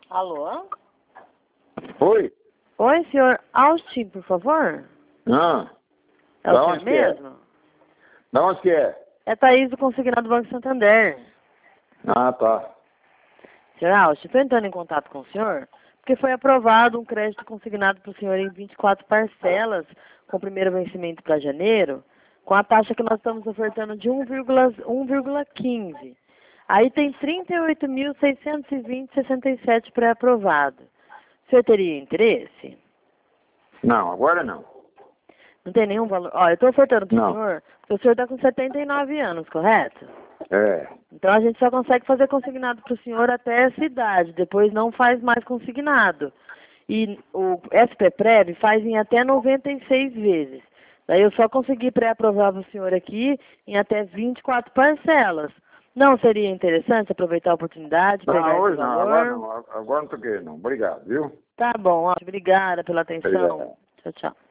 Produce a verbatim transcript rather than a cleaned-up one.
Alô? Oi? Oi, senhor Austin, por favor? Ah, É da o onde senhor que é? mesmo? Da onde que é? É Thaís do Consignado Banco Santander. Ah, tá. senhor Austin, estou entrando em contato com o senhor, porque foi aprovado um crédito consignado para o senhor em vinte e quatro parcelas, com o primeiro vencimento para janeiro, com a taxa que nós estamos ofertando de um vírgula quinze. Aí tem trinta e oito mil seiscentos e vinte vírgula sessenta e sete pré-aprovado. O senhor teria interesse? Não, agora não. Não tem nenhum valor. Ó, eu estou ofertando para o Não. senhor, porque o senhor está com setenta e nove anos, correto? É. Então a gente só consegue fazer consignado para o senhor até essa idade, depois não faz mais consignado. E o S P Prev faz em até noventa e seis vezes. Daí eu só consegui pré-aprovar para o senhor aqui em até vinte e quatro parcelas. Não seria interessante aproveitar a oportunidade, pegar Não, esse hoje não, agora valor? não. Agora não tô querendo, não. Obrigado, viu? Tá bom, ó, obrigada pela atenção. Obrigado. Tchau, tchau.